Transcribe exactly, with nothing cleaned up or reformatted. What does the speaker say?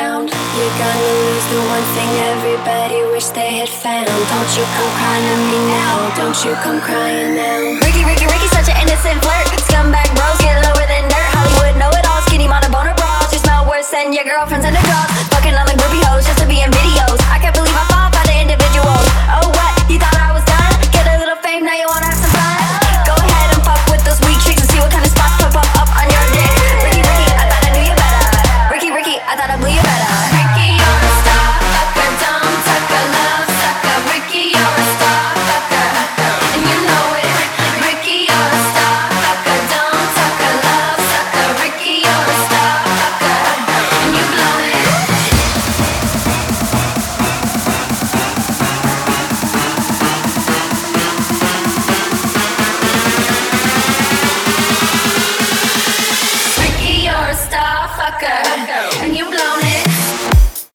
around. You're gonna lose the one thing everybody wish they had found. Don't you come crying to me now. Don't you come crying now. Ricky, Ricky, Ricky, such an innocent flirt. Scumbag bros get lower than dirt. Hollywood know it all. Skinny mom, a boner bras. You smell worse than your girlfriends and the girls.